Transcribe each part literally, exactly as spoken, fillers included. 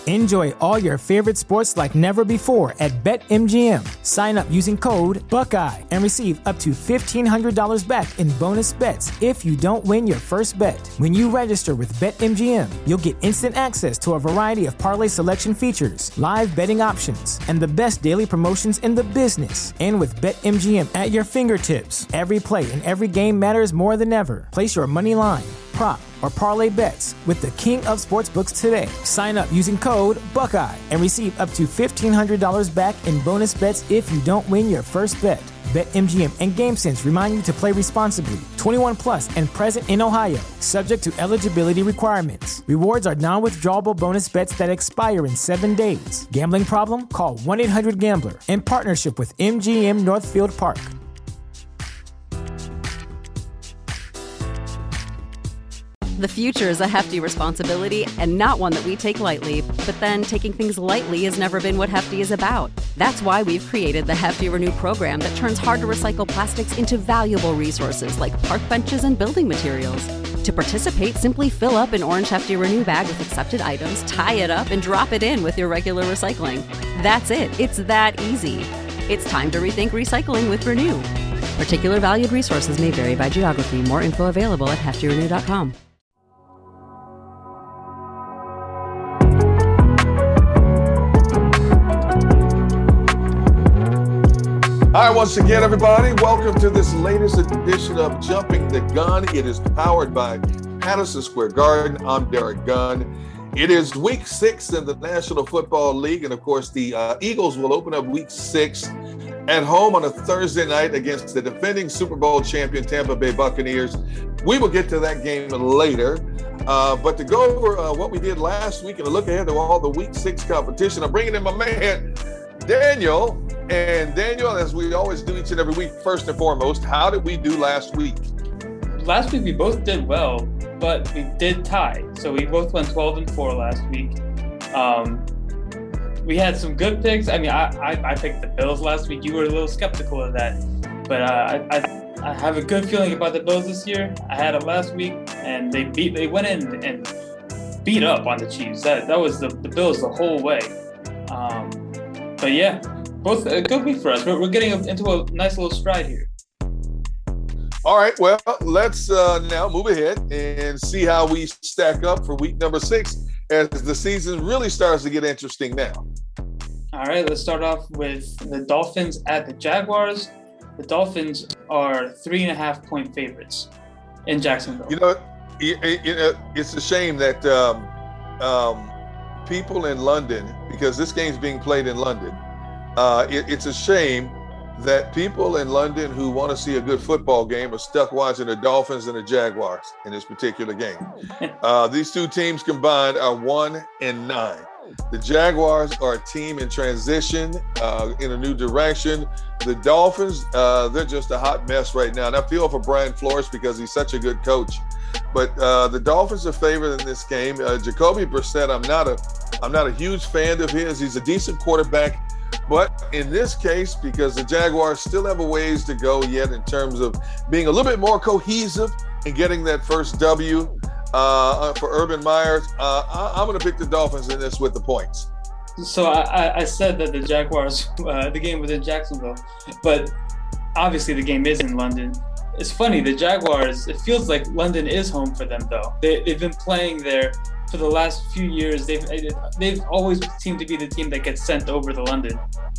Enjoy all your favorite sports like never before at BetMGM. Sign up using code Buckeye and receive up to fifteen hundred dollars back in bonus bets if you don't win your first bet. When you register with BetMGM, you'll get instant access to a variety of parlay selection features, live betting options, and the best daily promotions in the business. And with BetMGM at your fingertips, every play and every game matters more than ever. Place your money line, prop, or parlay bets with the king of sportsbooks today. Sign up using code Buckeye and receive up to fifteen hundred dollars back in bonus bets if you don't win your first bet. BetMGM and GameSense remind you to play responsibly. twenty-one plus and present in Ohio, subject to eligibility requirements. Rewards are non-withdrawable bonus bets that expire in seven days. Gambling problem? Call one eight hundred gambler in partnership with M G M Northfield Park. The future is a hefty responsibility and not one that we take lightly. But then taking things lightly has never been what Hefty is about. That's why we've created the Hefty Renew program that turns hard-to-recycle plastics into valuable resources like park benches and building materials. To participate, simply fill up an orange Hefty Renew bag with accepted items, tie it up, and drop it in with your regular recycling. That's it. It's that easy. It's time to rethink recycling with Renew. Particular valued resources may vary by geography. More info available at hefty renew dot com. All right, once again, everybody, welcome to this latest edition of Jumping the Gun. It is powered by Patterson Square Garden. I'm Derek Gunn. It is week six in the National Football League, and of course, the uh, Eagles will open up week six at home on a Thursday night against the defending Super Bowl champion Tampa Bay Buccaneers. We will get to that game later, uh, but to go over uh, what we did last week and to look ahead to all the week six competition, I'm bringing in my man, Daniel. And Daniel, as we always do each and every week, first and foremost, how did we do last week? Last week we both did well, but we did tie. So we both went twelve and four last week. Um, we had some good picks. I mean, I, I, I picked the Bills last week. You were a little skeptical of that. But uh, I, I I have a good feeling about the Bills this year. I had it last week, and they beat. They went in and beat up on the Chiefs. That that was the, the Bills the whole way. Um, but yeah. Both a good week for us. We're, we're getting into a nice little stride here. All right, well, let's uh, now move ahead and see how we stack up for week number six as the season really starts to get interesting now. All right, let's start off with the Dolphins at the Jaguars. The Dolphins are three and a half point favorites in Jacksonville. You know, you, you know it's a shame that um, um, people in London, because this game's being played in London, Uh, it, it's a shame that people in London who want to see a good football game are stuck watching the Dolphins and the Jaguars in this particular game. Uh, these two teams combined are one and nine. The Jaguars are a team in transition, uh, in a new direction. The Dolphins, uh, they're just a hot mess right now. And I feel for Brian Flores because he's such a good coach. But uh, the Dolphins are favored in this game. Uh, Jacoby Brissett, I'm not a, I'm not a huge fan of his. He's a decent quarterback. But in this case, because the Jaguars still have a ways to go yet in terms of being a little bit more cohesive and getting that first W uh, for Urban Meyer, uh, I, I'm going to pick the Dolphins in this with the points. So I, I said that the Jaguars, uh, the game was in Jacksonville, but obviously the game is in London. It's funny, the Jaguars, it feels like London is home for them, though. They, they've been playing there for the last few years. They've they've always seemed to be the team that gets sent over to London.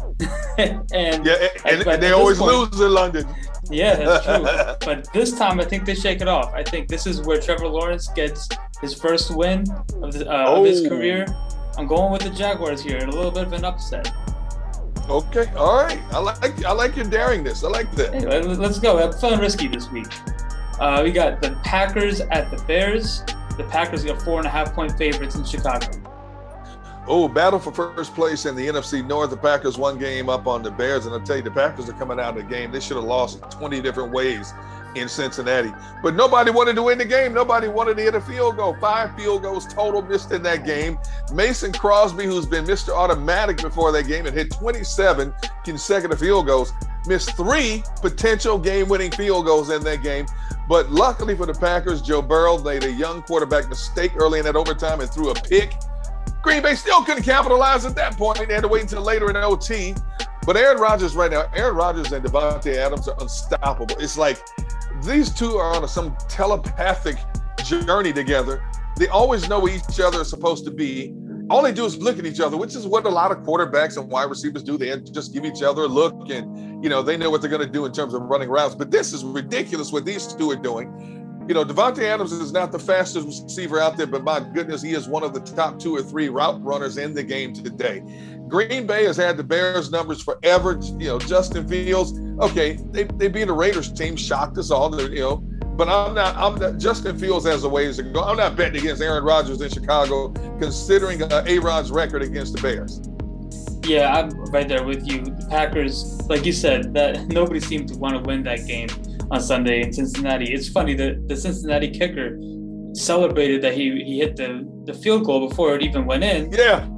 and yeah, and, and, and they always point, lose in London. Yeah, that's true. But this time, I think they shake it off. I think this is where Trevor Lawrence gets his first win of, the, uh, oh. of his career. I'm going with the Jaguars here in a little bit of an upset. Okay, all right. I like I like your daringness. I like that. Anyway, let's go. I'm feeling risky this week. Uh, we got the Packers at the Bears. The Packers are four and a half point favorites in Chicago. Oh, battle for first place in the N F C North. The Packers one game up on the Bears. And I'll tell you, the Packers are coming out of the game. They should have lost twenty different ways in Cincinnati. But nobody wanted to win the game. Nobody wanted to hit a field goal. Five field goals total missed in that game. Mason Crosby, who's been Mister Automatic before that game and hit twenty-seven consecutive field goals, missed three potential game-winning field goals in that game. But luckily for the Packers, Joe Burrow made a young quarterback mistake early in that overtime and threw a pick. Green Bay still couldn't capitalize at that point. They had to wait until later in O T. But Aaron Rodgers right now, Aaron Rodgers and Davante Adams are unstoppable. It's like these two are on a, some telepathic journey together. They always know where each other is supposed to be. All they do is look at each other, which is what a lot of quarterbacks and wide receivers do. They just give each other a look, and, you know, they know what they're going to do in terms of running routes. But this is ridiculous what these two are doing. You know, Davante Adams is not the fastest receiver out there, but my goodness, he is one of the top two or three route runners in the game today. Green Bay has had the Bears numbers forever. You know, Justin Fields, okay, they, they beat a Raiders team, shocked us all, you know. But I'm not, I'm not, Justin Fields has a ways to go. I'm not betting against Aaron Rodgers in Chicago, considering uh, A-Rod's record against the Bears. Yeah, I'm right there with you. The Packers, like you said, that nobody seemed to want to win that game on Sunday in Cincinnati. It's funny that the Cincinnati kicker celebrated that he, he hit the, the field goal before it even went in. Yeah.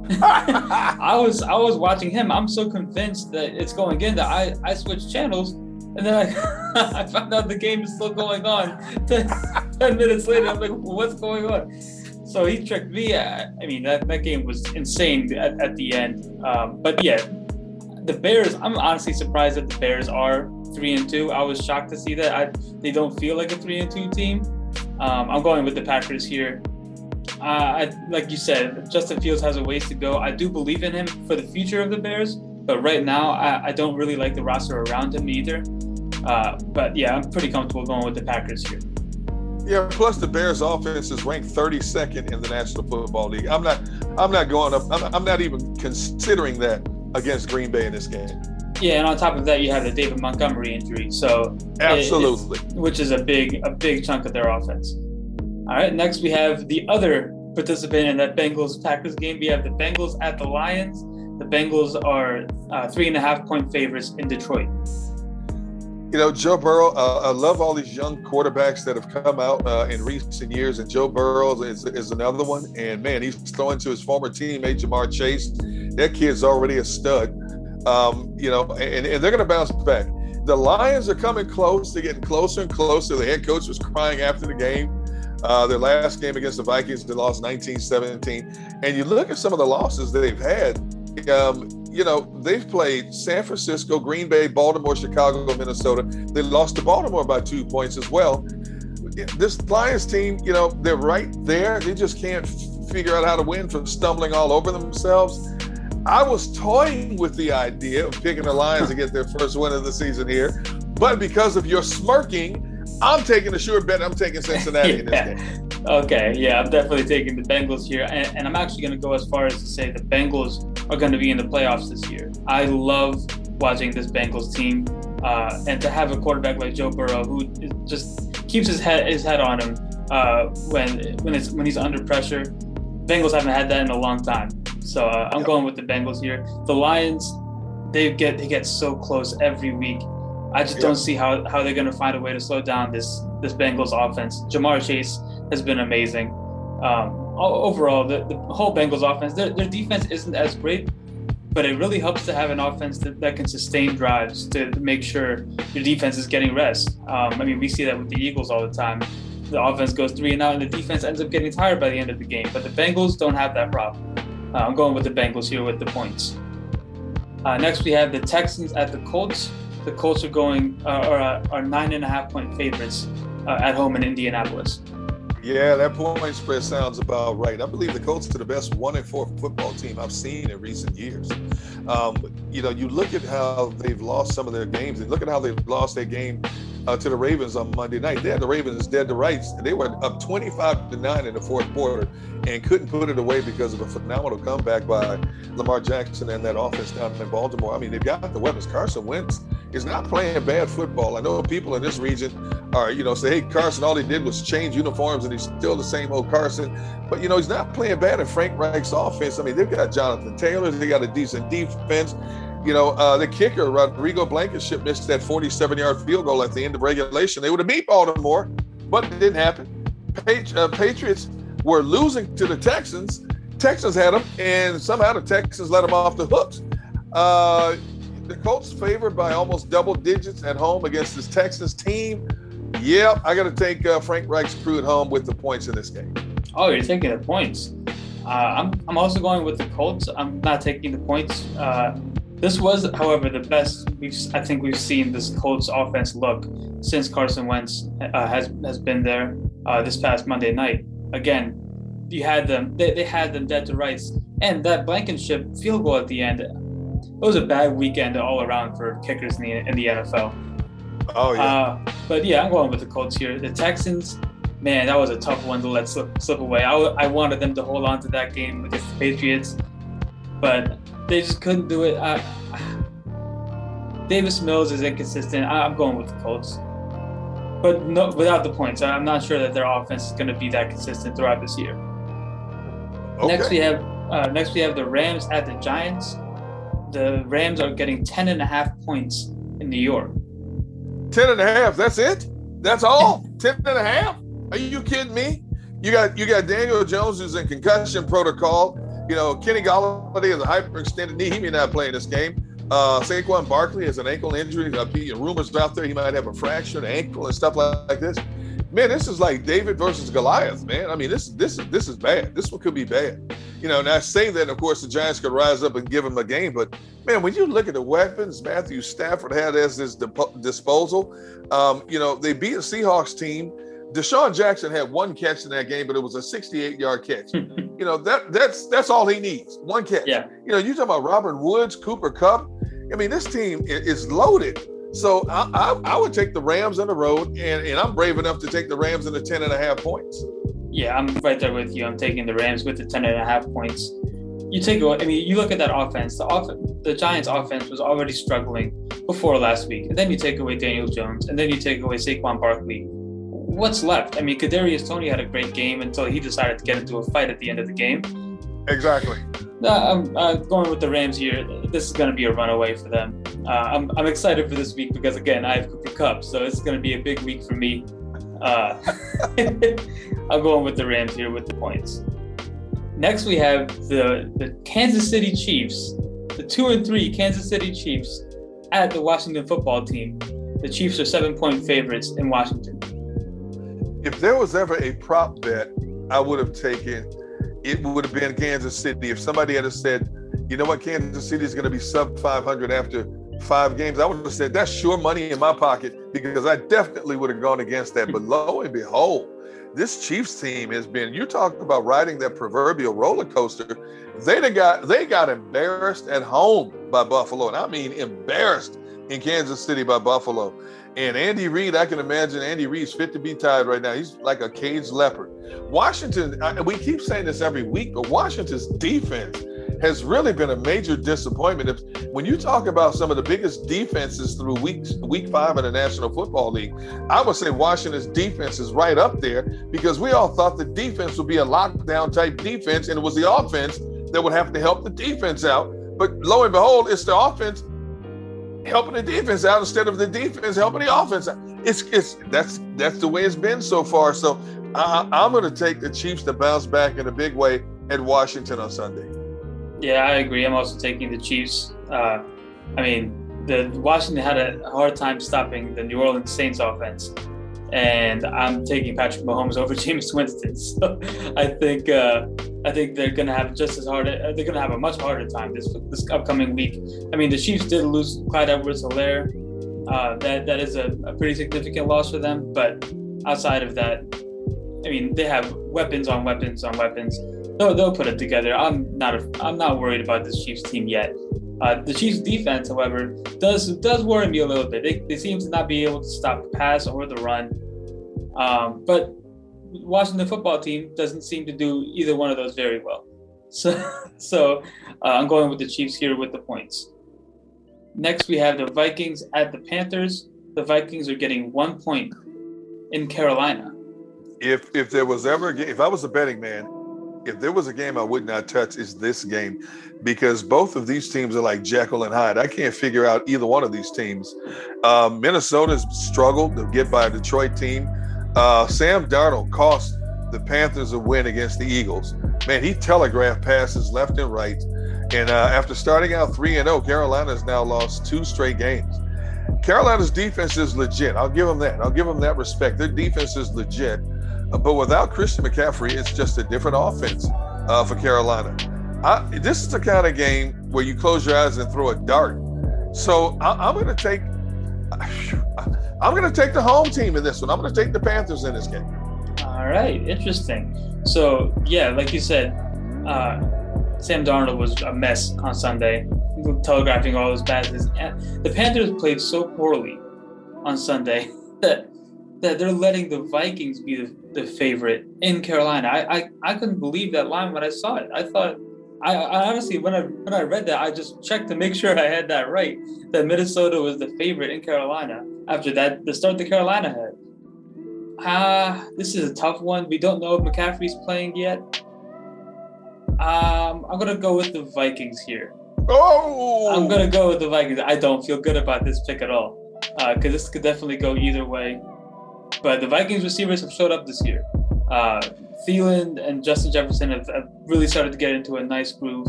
I was I was watching him. I'm so convinced that it's going in that I, I switched channels. And then I, I found out the game is still going on. ten, ten minutes later, I'm like, what's going on? So he tricked me. I, I mean, that, that game was insane at, at the end. Um, but yeah, the Bears, I'm honestly surprised that the Bears are three and two. I was shocked to see that. I, they don't feel like a three and two team. Um, I'm going with the Packers here. Uh, I, like you said, Justin Fields has a ways to go. I do believe in him for the future of the Bears. But right now, I, I don't really like the roster around him either. Uh, but yeah, I'm pretty comfortable going with the Packers here. Yeah, plus the Bears offense is ranked thirty-second in the National Football League. I'm not I'm not going up. I'm, I'm not even considering that against Green Bay in this game. Yeah, and on top of that, you have the David Montgomery injury. So absolutely. It, which is a big a big chunk of their offense. All right, next we have the other participant in that Bengals-Packers game. We have the Bengals at the Lions. The Bengals are uh, three and a half point favorites in Detroit. You know, Joe Burrow, uh, I love all these young quarterbacks that have come out uh, in recent years, and Joe Burrow is, is another one. And, man, he's throwing to his former teammate, Jamar Chase. That kid's already a stud, um, you know, and, and they're going to bounce back. The Lions are coming close. They're getting closer and closer. The head coach was crying after the game. Uh, their last game against the Vikings, they lost nineteen seventeen. And you look at some of the losses that they've had, um, you know, they've played San Francisco, Green Bay, Baltimore, Chicago, Minnesota. They lost to Baltimore by two points as well. This Lions team, you know, they're right there. They just can't f- figure out how to win from stumbling all over themselves. I was toying with the idea of picking the Lions to get their first win of the season here. But because of your smirking, I'm taking a sure bet. I'm taking Cincinnati yeah. in this game. Okay, yeah, I'm definitely taking the Bengals here. And, and I'm actually going to go as far as to say the Bengals are going to be in the playoffs this year. I love watching this Bengals team. Uh, and to have a quarterback like Joe Burrow, who just keeps his head his head on him uh, when when it's when he's under pressure. Bengals haven't had that in a long time. So uh, I'm yep. going with the Bengals here. The Lions, they get they get so close every week. I just yep. don't see how, how they're going to find a way to slow down this this Bengals offense. Jamar Chase has been amazing. Um, overall, the, the whole Bengals offense, their, their defense isn't as great, but it really helps to have an offense that, that can sustain drives to, to make sure your defense is getting rest. Um, I mean, we see that with the Eagles all the time. The offense goes three and out, and the defense ends up getting tired by the end of the game. But the Bengals don't have that problem. Uh, I'm going with the Bengals here with the points. Uh, next, we have the Texans at the Colts. The Colts are going uh, are, uh, are nine and a half point favorites uh, at home in Indianapolis. Yeah, that point spread sounds about right. I believe the Colts are the best one and four football team I've seen in recent years. Um, you know, you look at how they've lost some of their games, and look at how they've lost their game uh, to the Ravens on Monday night. They had the Ravens dead to rights, and they were up twenty-five to nine in the fourth quarter and couldn't put it away because of a phenomenal comeback by Lamar Jackson and that offense down in Baltimore. I mean, they've got the weapons. Carson Wentz is not playing bad football. I know people in this region are, you know, say, hey, Carson, all he did was change uniforms and he's still the same old Carson. But, you know, he's not playing bad in Frank Reich's offense. I mean, they've got Jonathan Taylor. They got a decent defense. You know, uh, the kicker, Rodrigo Blankenship, missed that forty-seven-yard field goal at the end of regulation. They would have beat Baltimore, but it didn't happen. Patri- uh, Patriots were losing to the Texans. Texans had them, and somehow the Texans let them off the hooks. Uh, the Colts favored by almost double digits at home against this Texans team. Yep, I got to take uh, Frank Reich's crew at home with the points in this game. Oh, you're taking the points. Uh, I'm I'm also going with the Colts. I'm not taking the points. Uh, this was, however, the best we've I think we've seen this Colts offense look since Carson Wentz uh, has has been there uh, this past Monday night. Again, you had them. They, they had them dead to rights, and that Blankenship field goal at the end. It was a bad weekend all around for kickers in the in the N F L. Oh yeah. Uh, but yeah, I'm going with the Colts here. The Texans. Man, that was a tough one to let slip, slip away. I, I wanted them to hold on to that game against the Patriots, but they just couldn't do it. I, Davis Mills is inconsistent. I, I'm going with the Colts, but no, without the points. I'm not sure that their offense is going to be that consistent throughout this year. Okay. Next we have uh, next we have the Rams at the Giants. The Rams are getting ten and a half points in New York. Ten and a half. That's it. That's all. Ten and a half. Are you kidding me? You got you got Daniel Jones who's in concussion protocol. You know, Kenny Golladay has a hyperextended knee. He may not play in this game. Uh, Saquon Barkley has an ankle injury. Uh, rumors out there he might have a fractured ankle and stuff like, like this. Man, this is like David versus Goliath, man. I mean, this this is this is bad. This one could be bad. You know, and I say that, of course, the Giants could rise up and give him a game. But, man, when you look at the weapons Matthew Stafford had as his dip- disposal, um, you know, they beat a Seahawks team. Deshaun Jackson had one catch in that game, but it was a sixty-eight-yard catch. you know, that that's that's all he needs, one catch. Yeah. You know, you talk about Robert Woods, Cooper Kupp. I mean, this team is loaded. So I, I, I would take the Rams on the road, and, and I'm brave enough to take the Rams in the ten and a half points. Yeah, I'm right there with you. I'm taking the Rams with the ten and a half points. You take away, I mean, you look at that offense. The off, the Giants' offense was already struggling before last week, and then you take away Daniel Jones, and then you take away Saquon Barkley. What's left? I mean, Kadarius Toney had a great game until he decided to get into a fight at the end of the game. Exactly. No, I'm uh, going with the Rams here. This is going to be a runaway for them. Uh, I'm I'm excited for this week because, again, I have Cooper Kupp, so it's going to be a big week for me. Uh, I'm going with the Rams here with the points. Next, we have the the Kansas City Chiefs, the two and three Kansas City Chiefs at the Washington Football Team. The Chiefs are seven-point favorites in Washington. If there was ever a prop bet I would have taken, it would have been Kansas City. If somebody had said, you know what, Kansas City is going to be sub five hundred after five games, I would have said, that's sure money in my pocket, because I definitely would have gone against that. But lo and behold, this Chiefs team has been, you're talking about riding that proverbial roller coaster. They got, they got embarrassed at home by Buffalo. And I mean embarrassed in Kansas City by Buffalo. And Andy Reid, I can imagine Andy Reid's fit to be tied right now. He's like a caged leopard. Washington, I, we keep saying this every week, but Washington's defense has really been a major disappointment. If, when you talk about some of the biggest defenses through weeks, week five in the National Football League, I would say Washington's defense is right up there, because we all thought the defense would be a lockdown type defense, and it was the offense that would have to help the defense out. But lo and behold, it's the offense helping the defense out instead of the defense helping the offense out. It's it's that's that's the way it's been so far. So I, I'm going to take the Chiefs to bounce back in a big way at Washington on Sunday. Yeah, I agree. I'm also taking the Chiefs. Uh, I mean, the Washington had a hard time stopping the New Orleans Saints offense, and I'm taking Patrick Mahomes over Jameis Winston. So I think uh, I think they're going to have just as hard. They're going to have a much harder time this this upcoming week. I mean, the Chiefs did lose Clyde Edwards-Helaire. Uh, that that is a, a pretty significant loss for them. But outside of that, I mean, they have weapons on weapons on weapons. They'll, they'll put it together. I'm not a, I'm not worried about this Chiefs team yet. Uh, the Chiefs defense, however, does does worry me a little bit. They they seem to not be able to stop the pass or the run. Um, but Washington Football Team doesn't seem to do either one of those very well. So so uh, I'm going with the Chiefs here with the points. Next, we have the Vikings at the Panthers. The Vikings are getting one point in Carolina. If if there was ever a game, if I was a betting man, if there was a game I would not touch, is this game, because both of these teams are like Jekyll and Hyde. I can't figure out either one of these teams. Um, Minnesota's struggled to get by a Detroit team. Uh, Sam Darnold cost the Panthers a win against the Eagles. Man, he telegraphed passes left and right. And uh, after starting out three and oh, Carolina's now lost two straight games. Carolina's defense is legit. I'll give them that. I'll give them that respect. Their defense is legit. Uh, but without Christian McCaffrey, it's just a different offense. uh, for Carolina. I, this is the kind of game where you close your eyes and throw a dart. So I, I'm going to take, I'm going to take the home team in this one. I'm going to take the Panthers in this game. All right, interesting. So yeah, like you said, uh, Sam Darnold was a mess on Sunday, telegraphing all those passes. And the Panthers played so poorly on Sunday that that they're letting the Vikings be the, the favorite in Carolina. I, I I couldn't believe that line when I saw it. I thought, I, I honestly, when I when I read that, I just checked to make sure I had that right, that Minnesota was the favorite in Carolina after that, the start that Carolina had. Ah, uh, this is a tough one. We don't know if McCaffrey's playing yet. Um, I'm going to go with the Vikings here. Oh! I'm going to go with the Vikings. I don't feel good about this pick at all because uh, this could definitely go either way. But the Vikings receivers have showed up this year. Uh, Thielen and Justin Jefferson have, have really started to get into a nice groove.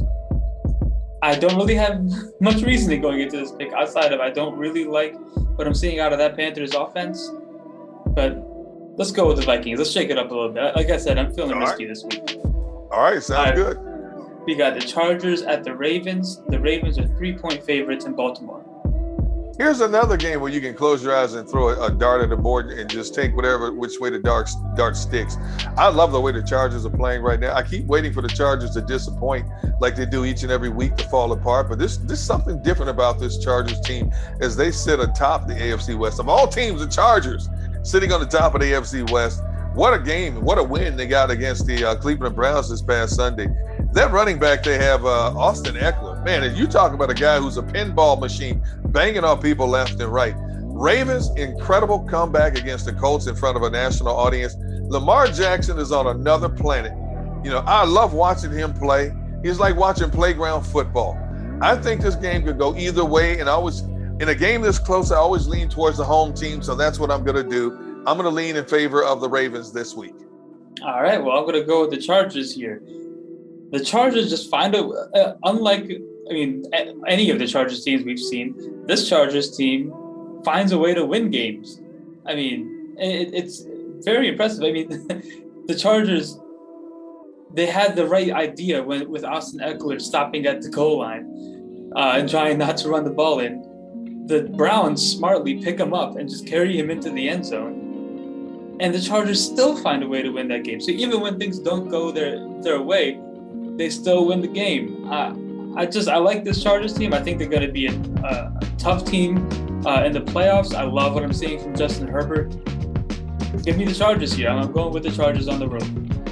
I don't really have much reasoning going into this pick outside of I don't really like what I'm seeing out of that Panthers offense. But let's go with the Vikings. Let's shake it up a little bit. Like I said, I'm feeling All risky right. this week. All right, sounds All right. good. We got the Chargers at the Ravens. The Ravens are three-point favorites in Baltimore. Here's another game where you can close your eyes and throw a, a dart at the board and just take whatever which way the dart, dart sticks. I love the way the Chargers are playing right now. I keep waiting for the Chargers to disappoint like they do each and every week to fall apart. But this this is something different about this Chargers team as they sit atop the A F C West. Of all teams, the Chargers sitting on the top of the A F C West. What a game. What a win they got against the uh, Cleveland Browns this past Sunday. That running back they have, uh, Austin Eckler. Man, if you talk about a guy who's a pinball machine, banging on people left and right. Ravens, incredible comeback against the Colts in front of a national audience. Lamar Jackson is on another planet. You know, I love watching him play. He's like watching playground football. I think this game could go either way, and I always, in a game this close, I always lean towards the home team, so that's what I'm going to do. I'm going to lean in favor of the Ravens this week. All right, well, I'm going to go with the Chargers here. The Chargers just find a, uh, unlike, I mean, any of the Chargers teams we've seen, this Chargers team finds a way to win games. I mean, it, it's very impressive. I mean, the Chargers, they had the right idea when with Austin Eckler stopping at the goal line uh, and trying not to run the ball in. The Browns smartly pick him up and just carry him into the end zone. And the Chargers still find a way to win that game. So even when things don't go their, their way, they still win the game. Uh, I just, I like this Chargers team. I think they're going to be a, a, a tough team uh, in the playoffs. I love what I'm seeing from Justin Herbert. Give me the Chargers here. I'm going with the Chargers on the road.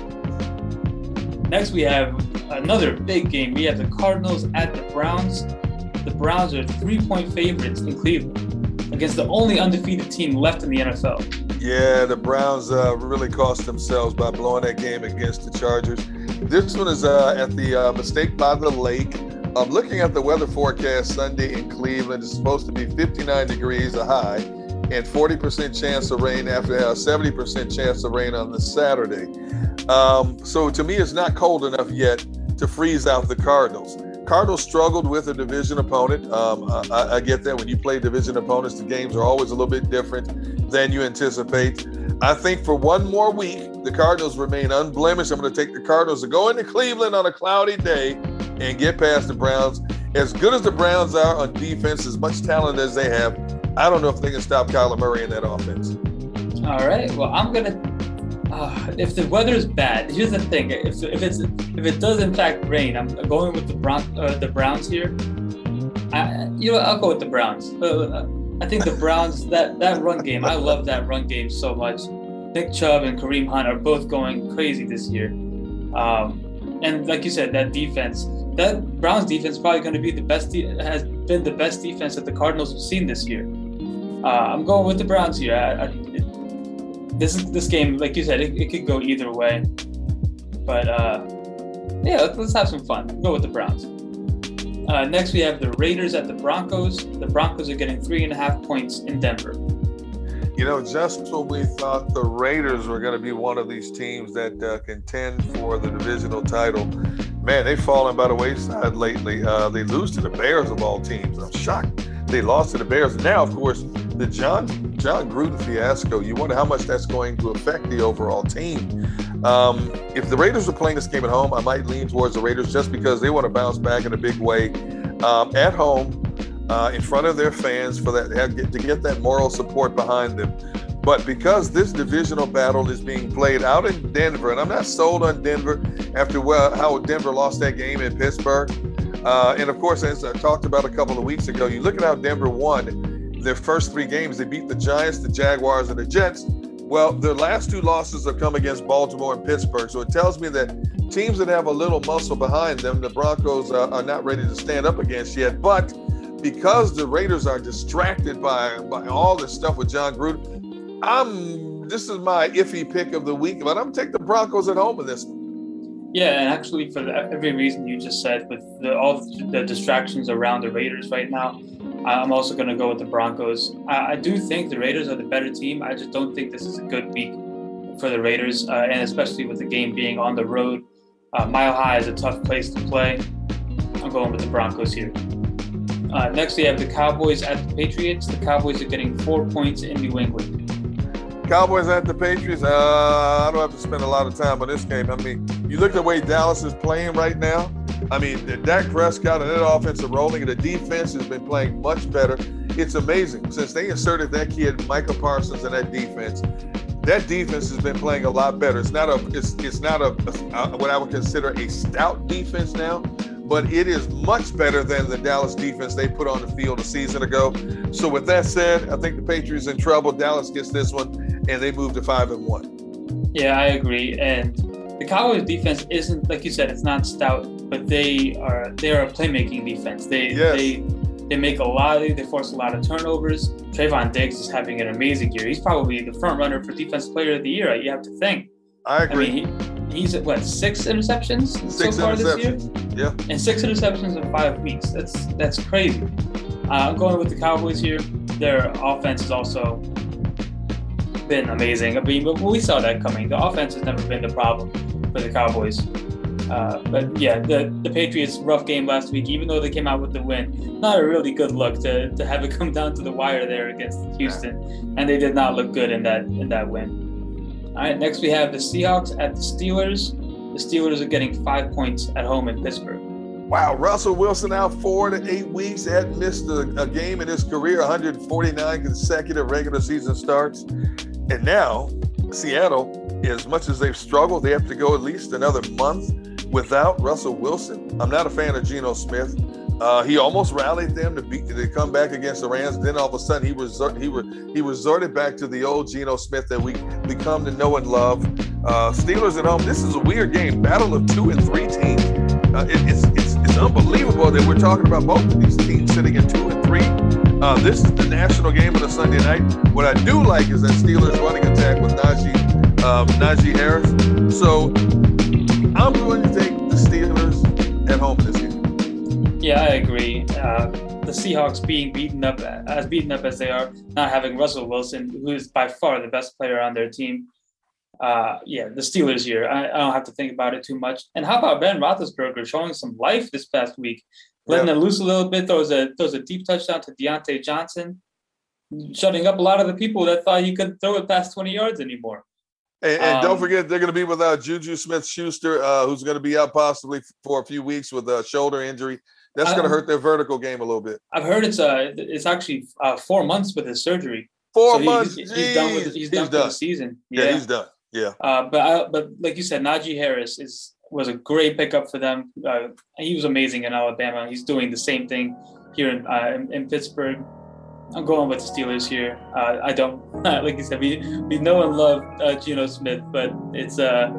Next, we have another big game. We have the Cardinals at the Browns. The Browns are three-point favorites in Cleveland against the only undefeated team left in the N F L. Yeah, the Browns uh, really cost themselves by blowing that game against the Chargers. This one is uh, at the uh, Mistake by the Lake. I'm looking at the weather forecast Sunday in Cleveland. It's supposed to be fifty-nine degrees a high and forty percent chance of rain after a seventy percent chance of rain on the Saturday. Um, so to me, it's not cold enough yet to freeze out the Cardinals. Cardinals struggled with a division opponent. Um, I, I get that. When you play division opponents, the games are always a little bit different than you anticipate. I think for one more week, the Cardinals remain unblemished. I'm going to take the Cardinals to go into Cleveland on a cloudy day and get past the Browns. As good as the Browns are on defense, as much talent as they have, I don't know if they can stop Kyler Murray in that offense. All right. Well, I'm going to Uh, if the weather is bad, here's the thing: if if it's if it does in fact rain, I'm going with the Bron- uh, the Browns here. I, you know, I'll go with the Browns. Uh, I think the Browns that that run game, I love that run game so much. Nick Chubb and Kareem Hunt are both going crazy this year, um, and like you said, that defense, that Browns defense is probably going to be the best. De- has been the best defense that the Cardinals have seen this year. Uh, I'm going with the Browns here. I, I, it, This is this game, like you said, it, it could go either way. But uh, yeah, let's, let's have some fun. Go with the Browns. Uh, next, we have the Raiders at the Broncos. The Broncos are getting three and a half points in Denver. You know, just when we thought the Raiders were going to be one of these teams that uh, contend for the divisional title, man, they've fallen by the wayside lately. Uh, they lose to the Bears of all teams. I'm shocked they lost to the Bears. Now, of course, the John John Gruden fiasco, you wonder how much that's going to affect the overall team. Um, if the Raiders were playing this game at home, I might lean towards the Raiders just because they want to bounce back in a big way um, at home uh, in front of their fans for that to get that moral support behind them. But because this divisional battle is being played out in Denver, and I'm not sold on Denver after well, how Denver lost that game in Pittsburgh. Uh, and of course, as I talked about a couple of weeks ago, you look at how Denver won their first three games. They beat the Giants, the Jaguars, and the Jets. Well, their last two losses have come against Baltimore and Pittsburgh. So it tells me that teams that have a little muscle behind them, the Broncos uh, are not ready to stand up against yet. But because the Raiders are distracted by, by all this stuff with John Gruden, I'm this is my iffy pick of the week, but I'm taking the Broncos at home in this one. Yeah, and actually for the, every reason you just said, with the, all the distractions around the Raiders right now, I'm also going to go with the Broncos. I, I do think the Raiders are the better team. I just don't think this is a good week for the Raiders, uh, and especially with the game being on the road. Uh, Mile High is a tough place to play. I'm going with the Broncos here. Uh, next, we have the Cowboys at the Patriots. The Cowboys are getting four points in New England. Cowboys at the Patriots. Uh, I don't have to spend a lot of time on this game. I mean, you look at the way Dallas is playing right now. I mean, Dak Prescott and that offensive rolling, and the defense has been playing much better. It's amazing. Since they inserted that kid, Micah Parsons, in that defense, that defense has been playing a lot better. It's not a, it's, it's not a, a, what I would consider a stout defense now, but it is much better than the Dallas defense they put on the field a season ago. So with that said, I think the Patriots are in trouble. Dallas gets this one, and they move to five and one. Yeah, I agree. And the Cowboys defense isn't, like you said, it's not stout, but they are they are a playmaking defense. They yes. they they make a lot of, they force a lot of turnovers. Trayvon Diggs is having an amazing year. He's probably the front runner for Defensive Player of the Year, you have to think. I agree. I mean, he, he's at what, six interceptions six so far interceptions. this year? Yeah. And six interceptions in five weeks. That's that's crazy. Uh, I'm going with the Cowboys here. Their offense has also been amazing. I mean, but we saw that coming. The offense has never been the problem for the Cowboys. Uh, but yeah, the, the Patriots, rough game last week, even though they came out with the win. Not a really good look to, to have it come down to the wire there against Houston. And they did not look good in that in that win. All right, next we have the Seahawks at the Steelers. The Steelers are getting five points at home in Pittsburgh. Wow, Russell Wilson out four to eight weeks. He hadn't missed a, a game in his career, one hundred forty-nine consecutive regular season starts. And now Seattle, as much as they've struggled, they have to go at least another month without Russell Wilson. I'm not a fan of Geno Smith. Uh, he almost rallied them to beat to come back against the Rams. Then all of a sudden he resort, he re, he resorted back to the old Geno Smith that we we come to know and love. Uh, Steelers at home. This is a weird game. Battle of two and three teams. Uh, it, it's it's it's unbelievable that we're talking about both of these teams sitting at two and three. Uh, this is the national game on a Sunday night. What I do like is that Steelers running attack with Najee um, Najee Harris. So I'm going to take the Steelers at home this game. Yeah, I agree. Uh, the Seahawks being beaten up, as beaten up as they are, not having Russell Wilson, who is by far the best player on their team. Uh, yeah, the Steelers here. I, I don't have to think about it too much. And how about Ben Roethlisberger showing some life this past week, letting yeah. it loose a little bit, throws a throws a deep touchdown to Deontay Johnson, shutting up a lot of the people that thought he couldn't throw it past twenty yards anymore. And, and um, don't forget, they're going to be without Juju Smith-Schuster, uh, who's going to be out possibly for a few weeks with a shoulder injury. That's going to hurt their vertical game a little bit. I've heard it's uh it's actually uh, four months with his surgery. Four so months. He, he's, he's done with he's, he's done, done for the season. Yeah, yeah he's done. Yeah. Uh, but I, but like you said, Najee Harris is was a great pickup for them. Uh, he was amazing in Alabama. He's doing the same thing here in uh, in, in Pittsburgh. I'm going with the Steelers here. Uh, I don't like you said. We we know and love uh, Geno Smith, but it's uh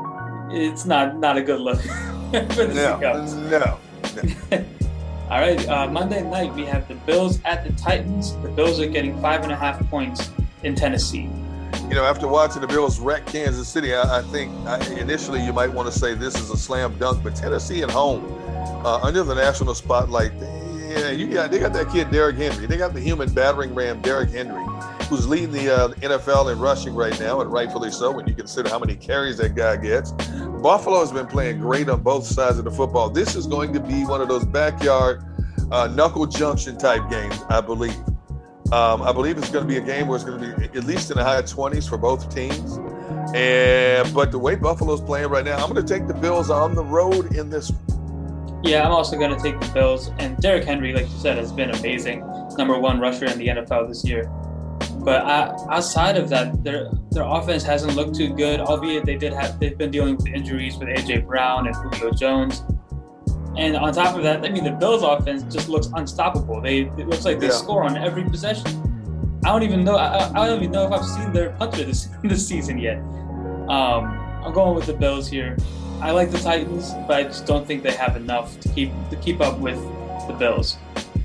it's not not a good look for the no, Seahawks. No. no. All right, uh, Monday night we have the Bills at the Titans. The Bills are getting five and a half points in Tennessee. You know, after watching the Bills wreck Kansas City, I, I think I, initially you might want to say this is a slam dunk, but Tennessee at home, uh, under the national spotlight, yeah, you got they got that kid Derrick Henry. They got the human battering ram Derrick Henry, who's leading the uh, N F L in rushing right now, and rightfully so when you consider how many carries that guy gets. Buffalo has been playing great on both sides of the football. This is going to be one of those backyard uh, knuckle junction type games, I believe. Um, I believe it's going to be a game where it's going to be at least in the high twenties for both teams. And but the way Buffalo's playing right now, I'm going to take the Bills on the road in this one. Yeah, I'm also going to take the Bills. And Derrick Henry, like you said, has been amazing. Number one rusher in the N F L this year. But uh, outside of that, their their offense hasn't looked too good. Albeit they did have they've been dealing with injuries with A J Brown and Julio Jones. And on top of that, I mean, the Bills' offense just looks unstoppable. They it looks like they yeah. score on every possession. I don't even know. I, I don't even know if I've seen their punter this this season yet. Um, I'm going with the Bills here. I like the Titans, but I just don't think they have enough to keep to keep up with the Bills.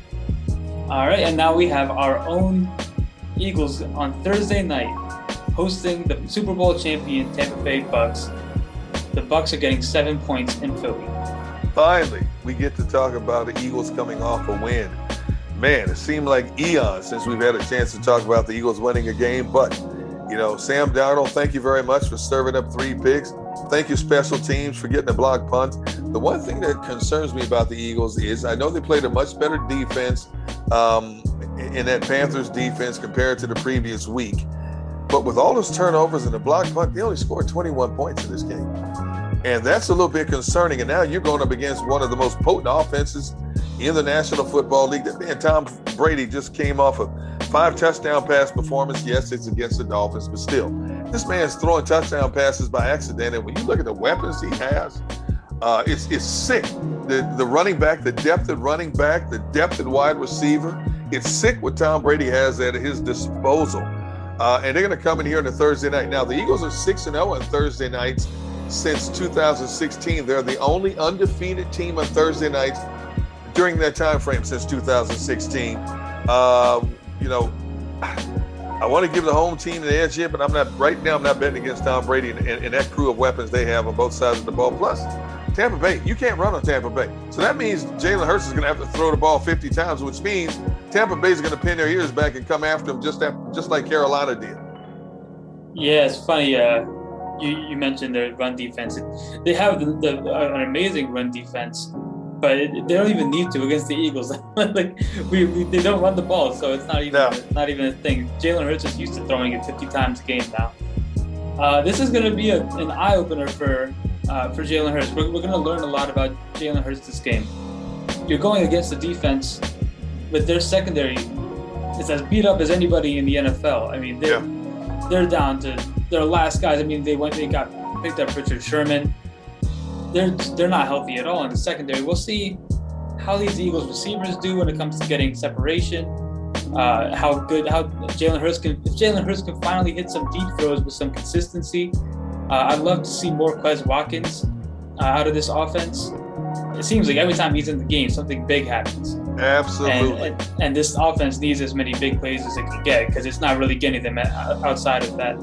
All right, and now we have our own Eagles on Thursday night, hosting the Super Bowl champion Tampa Bay Bucks. The Bucks are getting seven points in Philly. Finally, we get to talk about the Eagles coming off a win. Man, it seemed like eons since we've had a chance to talk about the Eagles winning a game, but you know, Sam Darnold, thank you very much for serving up three picks. Thank you, special teams, for getting a block punt. The one thing that concerns me about the Eagles is I know they played a much better defense um, in that Panthers defense compared to the previous week. But with all those turnovers and the block punt, they only scored twenty-one points in this game. And that's a little bit concerning. And now you're going up against one of the most potent offenses in the National Football League. That man, Tom Brady, just came off a five touchdown pass performance. Yes, it's against the Dolphins, but still, this man's throwing touchdown passes by accident. And when you look at the weapons he has, uh, it's it's sick. The the running back, the depth at running back, the depth at wide receiver. It's sick what Tom Brady has at his disposal. Uh, and they're going to come in here on a Thursday night. Now, the Eagles are six and oh on Thursday nights since two thousand sixteen. They're the only undefeated team on Thursday nights during that time frame since two thousand sixteen. Um, you know, I want to give the home team an edge here, but I'm not right now. I'm not betting against Tom Brady and, and, and that crew of weapons they have on both sides of the ball. Plus, Tampa Bay, you can't run on Tampa Bay, so that means Jalen Hurts is going to have to throw the ball fifty times, which means Tampa Bay is going to pin their ears back and come after them just after, just like Carolina did. Yeah, it's funny. Uh, you you mentioned their run defense. They have the, the, uh, an amazing run defense. But it, they don't even need to against the Eagles. like we, we, they don't run the ball, so it's not even no. it's not even a thing. Jalen Hurts is used to throwing it fifty times a game now. Uh, this is going to be a, an eye opener for uh, for Jalen Hurts. We're, we're going to learn a lot about Jalen Hurts this game. You're going against a defense with their secondary is as beat up as anybody in the N F L. I mean, they're yeah. they're down to their last guys. I mean, they went they got picked up Richard Sherman. They're they're not healthy at all in the secondary. We'll see how these Eagles receivers do when it comes to getting separation. Uh, how good how Jalen Hurts can if Jalen Hurts can finally hit some deep throws with some consistency. Uh, I'd love to see more Quez Watkins uh, out of this offense. It seems like every time he's in the game, something big happens. Absolutely. And, and, and this offense needs as many big plays as it can get because it's not really getting them outside of that.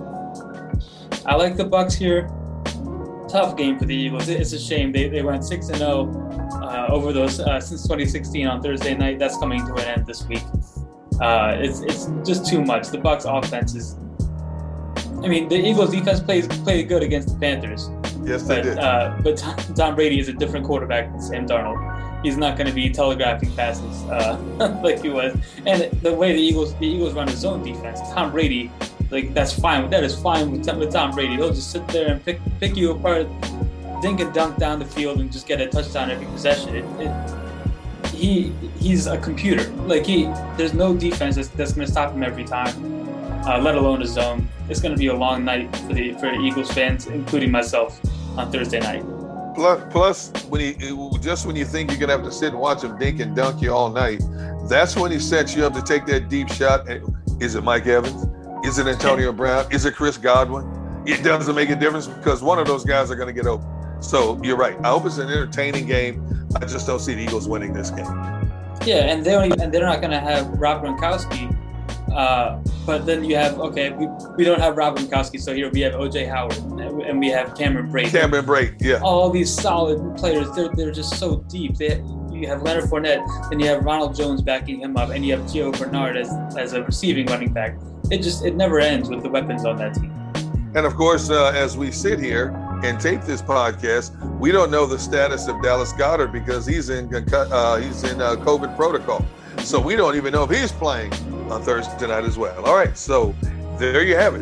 I like the Bucks here. Tough game for the Eagles. It's a shame they they went six and zero uh, over those uh, since twenty sixteen on Thursday night. That's coming to an end this week. Uh, it's it's just too much. The Bucks offense is. I mean, the Eagles defense plays played good against the Panthers. Yes, they but, did. Uh, but Tom, Tom Brady is a different quarterback than Sam Darnold. He's not going to be telegraphing passes uh, like he was. And the way the Eagles the Eagles run a zone defense, Tom Brady. Like that's fine. That is fine with, with Tom Brady. He'll just sit there and pick pick you apart, dink and dunk down the field, and just get a touchdown every possession. It, it, he he's a computer. Like he, there's no defense that's, that's going to stop him every time, uh, let alone a zone. It's going to be a long night for the for the Eagles fans, including myself, on Thursday night. Plus, plus when he just when you think you're going to have to sit and watch him dink and dunk you all night, that's when he sets you up to take that deep shot. Is it Mike Evans? Is it Antonio Brown? Is it Chris Godwin? It doesn't make a difference because one of those guys are going to get open. So you're right. I hope it's an entertaining game. I just don't see the Eagles winning this game. Yeah, and they don't even, and they're not going to have Rob Gronkowski. Uh, but then you have okay, we, we don't have Rob Gronkowski, so here we have O J Howard and we have Cameron Brate. Cameron Brate, yeah. All these solid players. They're they're just so deep. They you have Leonard Fournette, then you have Ronald Jones backing him up, and you have Gio Bernard as as a receiving running back. It just it never ends with the weapons on that team. And of course, uh, as we sit here and tape this podcast, we don't know the status of Dallas Goedert because he's in uh, he's in uh, COVID protocol. So we don't even know if he's playing on Thursday night as well. All right, so there you have it.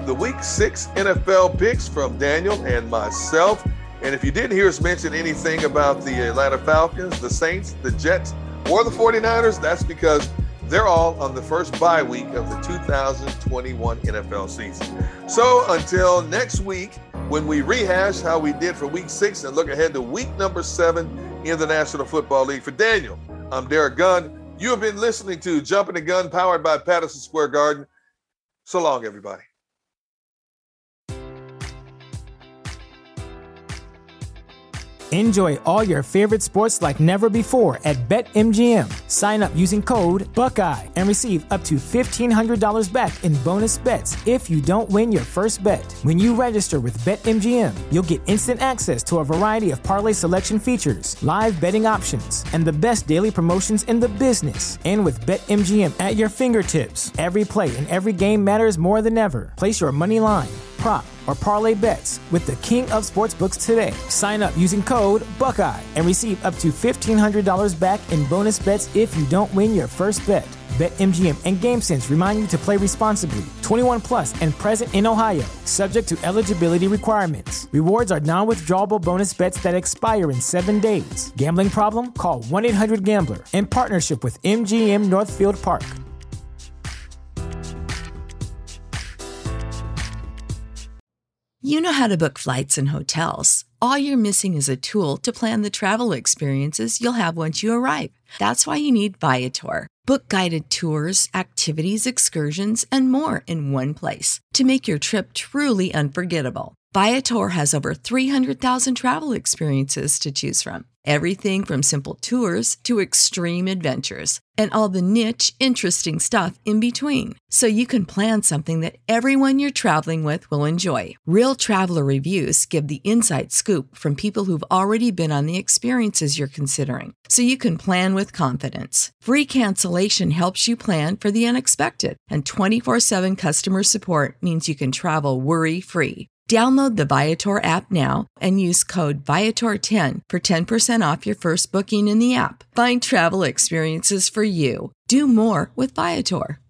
the Week six N F L picks from Daniel and myself. And if you didn't hear us mention anything about the Atlanta Falcons, the Saints, the Jets, or the forty-niners, that's because they're all on the first bye week of the two thousand twenty-one N F L season. So until next week, when we rehash how we did for Week six and look ahead to week number seven in the National Football League. For Daniel, I'm Derek Gunn. You have been listening to Jumping the Gun, powered by Patterson Square Garden. So long, everybody. Enjoy all your favorite sports like never before at BetMGM. Sign up using code Buckeye and receive up to fifteen hundred dollars back in bonus bets if you don't win your first bet. When you register with BetMGM, you'll get instant access to a variety of parlay selection features, live betting options, and the best daily promotions in the business. And with BetMGM at your fingertips, every play and every game matters more than ever. Place your money line, prop, or parlay bets with the king of sportsbooks today. Sign up using code Buckeye and receive up to fifteen hundred dollars back in bonus bets if you don't win your first bet. BetMGM and GameSense remind you to play responsibly. twenty-one plus and present in Ohio, subject to eligibility requirements. Rewards are non-withdrawable bonus bets that expire in seven days. Gambling problem? Call one eight hundred gambler in partnership with M G M Northfield Park. You know how to book flights and hotels. All you're missing is a tool to plan the travel experiences you'll have once you arrive. That's why you need Viator. Book guided tours, activities, excursions, and more in one place to make your trip truly unforgettable. Viator has over three hundred thousand travel experiences to choose from. Everything from simple tours to extreme adventures and all the niche, interesting stuff in between. So you can plan something that everyone you're traveling with will enjoy. Real traveler reviews give the inside scoop from people who've already been on the experiences you're considering. So you can plan with confidence. Free cancellation helps you plan for the unexpected. And twenty-four seven customer support means you can travel worry-free. Download the Viator app now and use code Viator ten for ten percent off your first booking in the app. Find travel experiences for you. Do more with Viator.